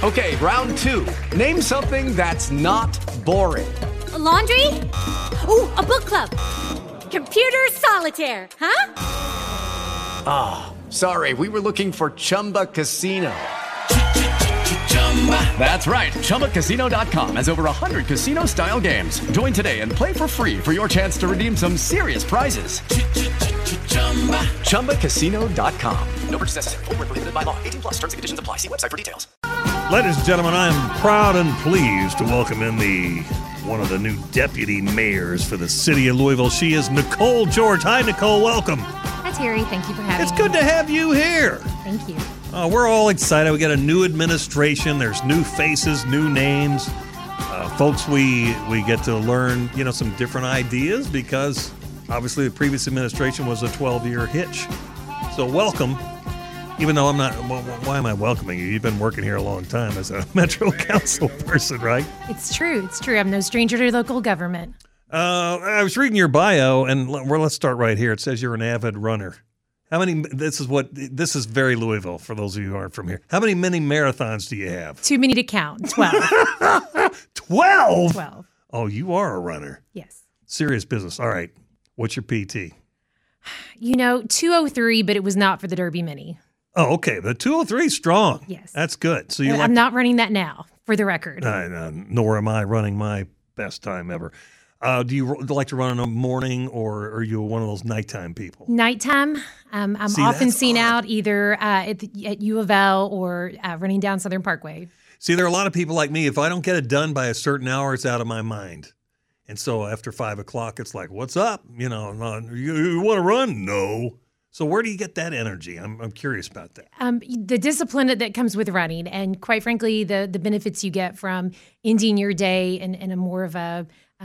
Okay, round two. Name something that's not boring. A laundry? Ooh, a book club. Computer solitaire, huh? Ah, sorry, we were looking for Chumba Casino. That's right, ChumbaCasino.com has over 100 casino-style games. Join today and play for free for your chance to redeem some serious prizes. ChumbaCasino.com. No purchase necessary. Void where prohibited by law. 18+ terms and conditions apply. See website for details. Ladies and gentlemen, I am proud and pleased to welcome in one of the new deputy mayors for the city of Louisville. She is Nicole George. Hi, Nicole. Welcome. Hi, Terry. Thank you for having me. It's good to have you here. Thank you. We're all excited. We got a new administration. There's new faces, new names. Folks, we get to learn, some different ideas because obviously the previous administration was a 12-year hitch. So welcome. Even though I'm not, why am I welcoming you? You've been working here a long time as a Metro Council person, right? It's true. I'm no stranger to local government. I was reading your bio, and let's start right here. It says you're an avid runner. How many? This is very Louisville for those of you who aren't from here. How many mini marathons do you have? Too many to count. 12. 12? 12. Oh, you are a runner. Yes. Serious business. All right. What's your PT? 203, but it was not for the Derby Mini. Oh, okay. The 203 is strong. Yes. That's good. So I'm not running that now, for the record. Nor am I running my best time ever. Do you like to run in the morning, or are you one of those nighttime people? Nighttime. I'm often seen out either at U of L or running down Southern Parkway. See, there are a lot of people like me. If I don't get it done by a certain hour, it's out of my mind. And so after 5 o'clock, it's like, what's up? You want to run? No. So where do you get that energy? I'm curious about that. The discipline that comes with running, and quite frankly, the benefits you get from ending your day in a more of a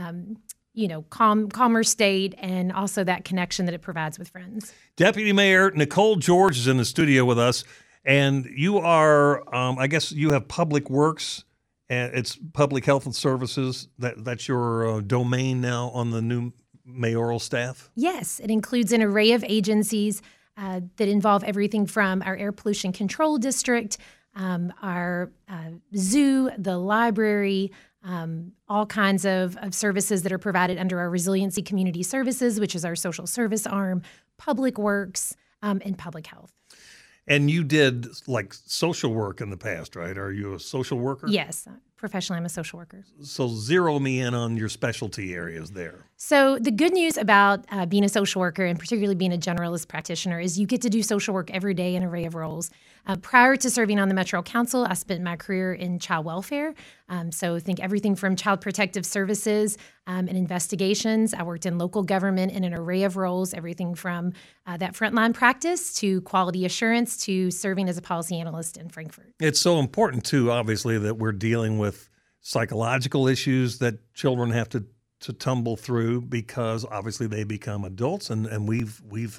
calmer state, and also that connection that it provides with friends. Deputy Mayor Nicole George is in the studio with us, and you are, I guess you have Public Works, and it's Public Health and Services. That's your domain now on the new mayoral staff? Yes, it includes an array of agencies that involve everything from our air pollution control district, our zoo, the library, all kinds of services that are provided under our Resiliency Community Services, which is our social service arm, Public Works, and Public Health. And you did social work in the past, right? Are you a social worker? Yes. Professionally, I'm a social worker. So zero me in on your specialty areas there. So the good news about being a social worker, and particularly being a generalist practitioner, is you get to do social work every day in an array of roles. Prior to serving on the Metro Council, I spent my career in child welfare. So think everything from child protective services and investigations. I worked in local government in an array of roles, everything from that frontline practice to quality assurance to serving as a policy analyst in Frankfort. It's so important, too, obviously, that we're dealing with psychological issues that children have to tumble through because obviously they become adults, and we've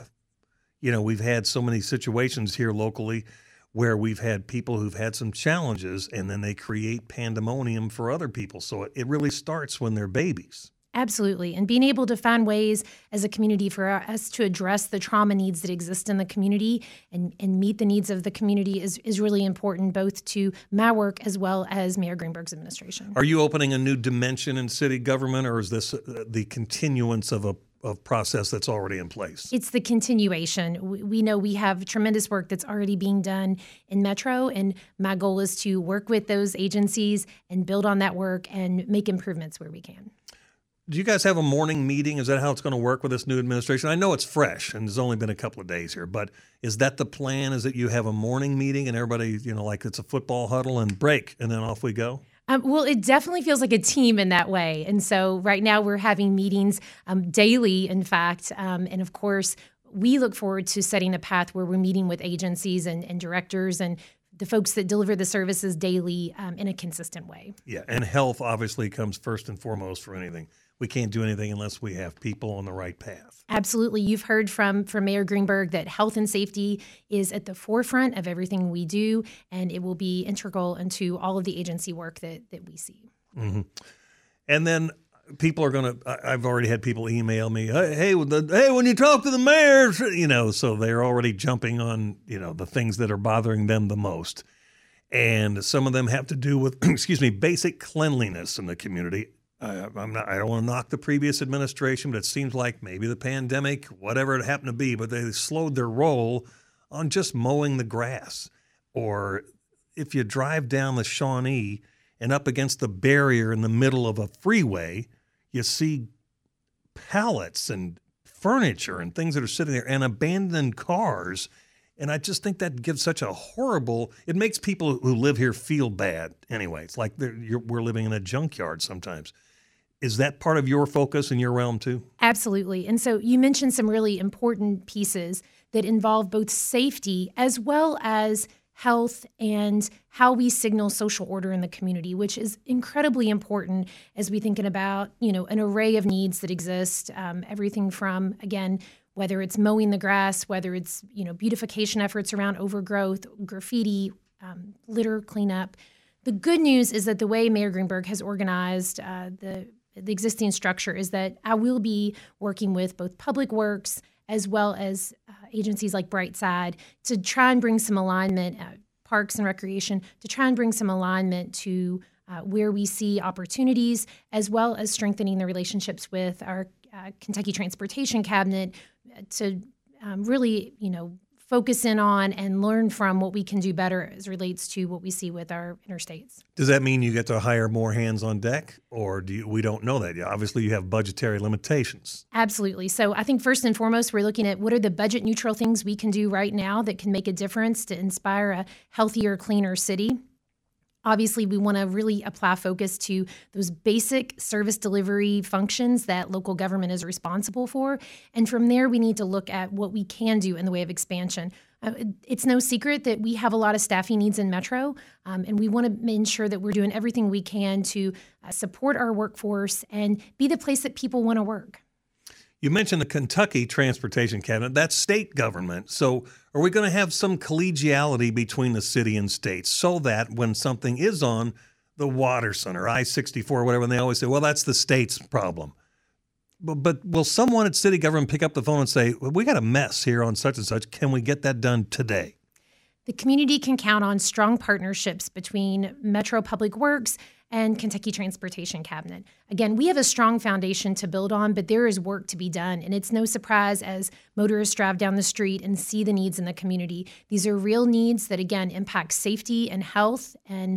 had so many situations here locally where we've had people who've had some challenges, and then they create pandemonium for other people. So it really starts when they're babies. Absolutely. And being able to find ways as a community for us to address the trauma needs that exist in the community and meet the needs of the community is really important, both to my work as well as Mayor Greenberg's administration. Are you opening a new dimension in city government, or is this the continuance of a process that's already in place? It's the continuation. We know we have tremendous work that's already being done in Metro, and my goal is to work with those agencies and build on that work and make improvements where we can. Do you guys have a morning meeting? Is that how it's going to work with this new administration? I know it's fresh and there's only been a couple of days here, but is that the plan? Is that you have a morning meeting and everybody, like it's a football huddle and break and then off we go? Well, it definitely feels like a team in that way. And so right now we're having meetings daily, in fact. And of course, we look forward to setting a path where we're meeting with agencies and directors and the folks that deliver the services daily in a consistent way. Yeah, and health obviously comes first and foremost for anything. We can't do anything unless we have people on the right path. Absolutely. You've heard from Mayor Greenberg that health and safety is at the forefront of everything we do, and it will be integral into all of the agency work that we see. Mm-hmm. And then people are going to, I've already had people email me, hey, when you talk to the mayor, so they're already jumping on, the things that are bothering them the most. and some of them have to do with, excuse me, basic cleanliness in the community. I don't want to knock the previous administration, but it seems like maybe the pandemic, whatever it happened to be, but they slowed their roll on just mowing the grass. Or if you drive down the Shawnee and up against the barrier in the middle of a freeway, you see pallets and furniture and things that are sitting there and abandoned cars. And I just think that gives such a horrible, it makes people who live here feel bad anyway. It's like we're living in a junkyard sometimes. Is that part of your focus in your realm too? Absolutely. And so you mentioned some really important pieces that involve both safety as well as health and how we signal social order in the community, which is incredibly important as we thinking about, an array of needs that exist, everything from, again, whether it's mowing the grass, whether it's, beautification efforts around overgrowth, graffiti, litter cleanup. The good news is that the way Mayor Greenberg has organized the existing structure is that I will be working with both Public Works as well as agencies like Brightside to try and bring some alignment, Parks and Recreation, to try and bring some alignment to where we see opportunities, as well as strengthening the relationships with our Kentucky Transportation Cabinet to really, focus in on and learn from what we can do better as relates to what we see with our interstates. Does that mean you get to hire more hands on deck, or we don't know that yet? Obviously, you have budgetary limitations. Absolutely. So I think first and foremost, we're looking at what are the budget neutral things we can do right now that can make a difference to inspire a healthier, cleaner city. Obviously, we want to really apply focus to those basic service delivery functions that local government is responsible for. And from there, we need to look at what we can do in the way of expansion. It's no secret that we have a lot of staffing needs in Metro, and we want to ensure that we're doing everything we can to support our workforce and be the place that people want to work. You mentioned the Kentucky Transportation Cabinet. That's state government. So are we going to have some collegiality between the city and state so that when something is on the Watterson or I-64 or whatever, and they always say, well, that's the state's problem. But will someone at city government pick up the phone and say, well, we got a mess here on such and such. Can we get that done today? The community can count on strong partnerships between Metro Public Works and Kentucky Transportation Cabinet. Again, we have a strong foundation to build on, but there is work to be done. And it's no surprise as motorists drive down the street and see the needs in the community. These are real needs that, again, impact safety and health and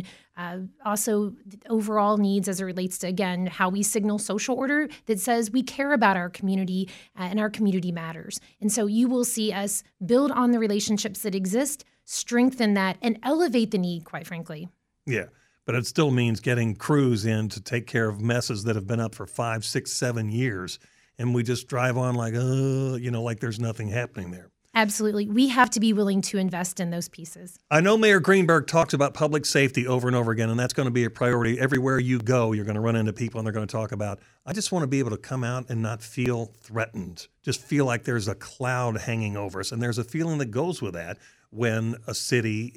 also overall needs as it relates to, again, how we signal social order that says we care about our community and our community matters. And so you will see us build on the relationships that exist, strengthen that, and elevate the need, quite frankly. Yeah. But it still means getting crews in to take care of messes that have been up for 5, 6, 7 years. And we just drive on like, like there's nothing happening there. Absolutely. We have to be willing to invest in those pieces. I know Mayor Greenberg talks about public safety over and over again, and that's going to be a priority. Everywhere you go, you're going to run into people and they're going to talk about, I just want to be able to come out and not feel threatened, just feel like there's a cloud hanging over us. And there's a feeling that goes with that when a city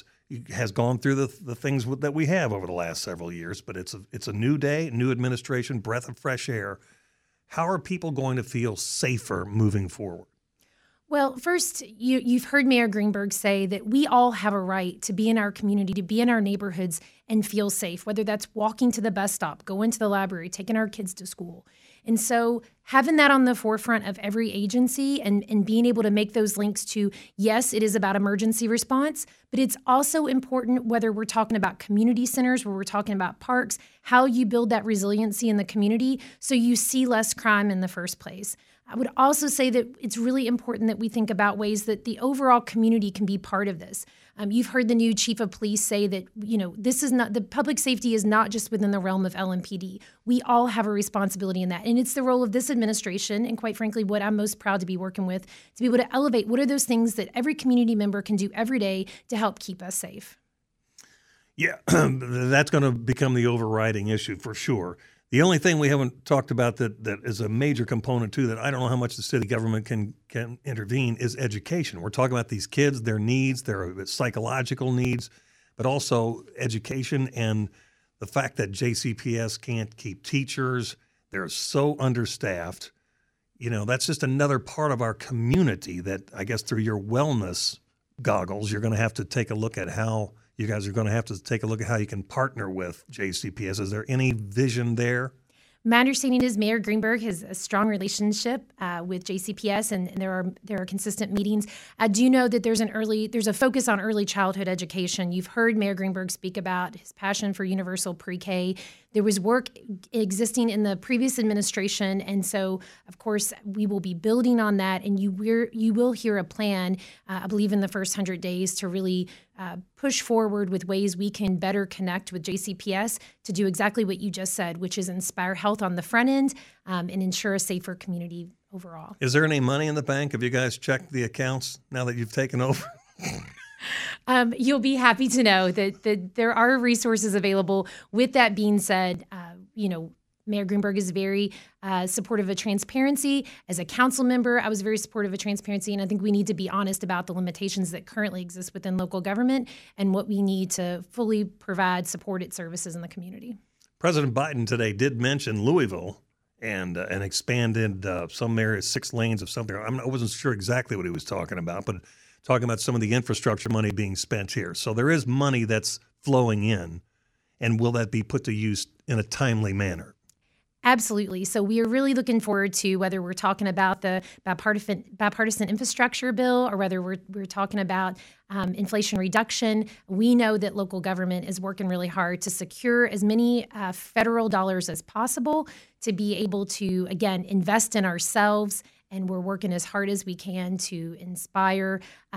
has gone through the things that we have over the last several years, but it's a new day, new administration, breath of fresh air. How are people going to feel safer moving forward? Well, first, you've heard Mayor Greenberg say that we all have a right to be in our community, to be in our neighborhoods and feel safe, whether that's walking to the bus stop, going to the library, taking our kids to school. And so having that on the forefront of every agency and being able to make those links to, yes, it is about emergency response, but it's also important whether we're talking about community centers, where we're talking about parks, how you build that resiliency in the community so you see less crime in the first place. I would also say that it's really important that we think about ways that the overall community can be part of this. You've heard the new chief of police say that, this is not, the public safety is not just within the realm of LMPD. We all have a responsibility in that. And it's the role of this administration, and quite frankly, what I'm most proud to be working with, to be able to elevate what are those things that every community member can do every day to help keep us safe. Yeah, that's going to become the overriding issue for sure. The only thing we haven't talked about that is a major component too, that I don't know how much the city government can intervene, is education. We're talking about these kids, their needs, their psychological needs, but also education and the fact that JCPS can't keep teachers. They're so understaffed. That's just another part of our community that I guess through your wellness goggles, you're going to have to take a look at how you guys are going to have to take a look at how you can partner with JCPS. Is there any vision there? My understanding is Mayor Greenberg has a strong relationship with JCPS, and there are consistent meetings. I do know that there's a focus on early childhood education. You've heard Mayor Greenberg speak about his passion for universal pre-K. There was work existing in the previous administration, and so, of course, we will be building on that, and you will hear a plan, I believe, in the first 100 days to really push forward with ways we can better connect with JCPS to do exactly what you just said, which is inspire health on the front end and ensure a safer community overall. Is there any money in the bank? Have you guys checked the accounts now that you've taken over? You'll be happy to know that there are resources available. With that being said, Mayor Greenberg is very supportive of transparency. As a council member, I was very supportive of transparency, and I think we need to be honest about the limitations that currently exist within local government and what we need to fully provide supported services in the community. President Biden today did mention Louisville and expanded some areas, 6 lanes of something. I wasn't sure exactly what he was talking about, but talking about some of the infrastructure money being spent here. So there is money that's flowing in, and will that be put to use in a timely manner? Absolutely. So we are really looking forward to whether we're talking about the bipartisan infrastructure bill or whether we're talking about inflation reduction. We know that local government is working really hard to secure as many federal dollars as possible to be able to, again, invest in ourselves. And we're working as hard as we can to inspire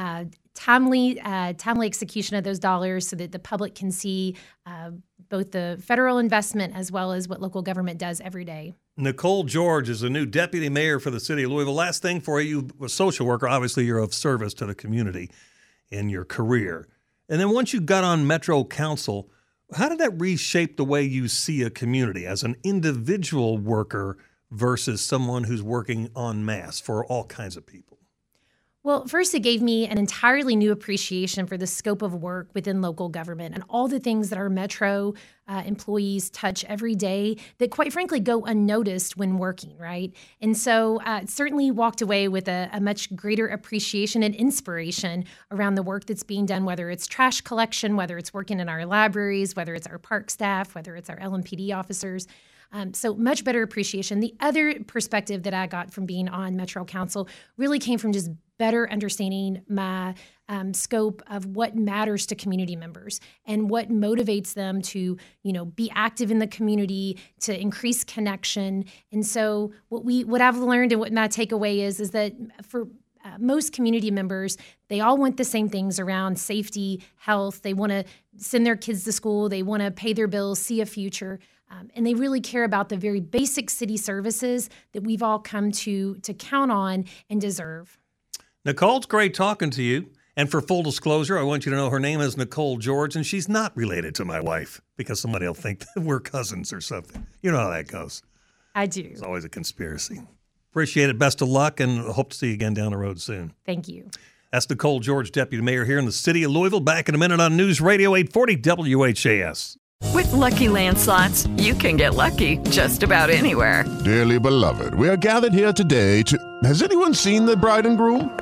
timely execution of those dollars so that the public can see both the federal investment as well as what local government does every day. Nicole George is the new deputy mayor for the city of Louisville. Last thing for you, a social worker, obviously you're of service to the community in your career. And then once you got on Metro Council, how did that reshape the way you see a community as an individual worker versus someone who's working en masse for all kinds of people? Well, first, it gave me an entirely new appreciation for the scope of work within local government and all the things that our Metro employees touch every day that, quite frankly, go unnoticed when working, right? And so certainly walked away with a much greater appreciation and inspiration around the work that's being done, whether it's trash collection, whether it's working in our libraries, whether it's our park staff, whether it's our LMPD officers. So much better appreciation. The other perspective that I got from being on Metro Council really came from just better understanding my scope of what matters to community members and what motivates them to, be active in the community, to increase connection. And so what I've learned and what my takeaway is that for most community members, they all want the same things around safety, health. They want to send their kids to school. They want to pay their bills, see a future. And they really care about the very basic city services that we've all come to count on and deserve. Nicole, it's great talking to you. And for full disclosure, I want you to know her name is Nicole George, and she's not related to my wife because somebody will think that we're cousins or something. You know how that goes. I do. It's always a conspiracy. Appreciate it. Best of luck, and hope to see you again down the road soon. Thank you. That's Nicole George, Deputy Mayor here in the city of Louisville. Back in a minute on News Radio 840 WHAS. With Lucky Land Slots, you can get lucky just about anywhere. Dearly beloved, we are gathered here today to... Has anyone seen the bride and groom?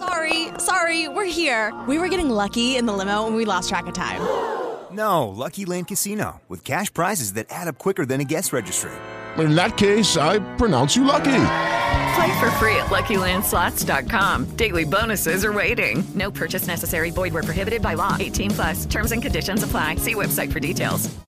Sorry, we're here. We were getting lucky in the limo and we lost track of time. No, Lucky Land Casino, with cash prizes that add up quicker than a guest registry. In that case, I pronounce you lucky. Play for free at LuckyLandSlots.com. Daily bonuses are waiting. No purchase necessary. Void where prohibited by law. 18+. Terms and conditions apply. See website for details.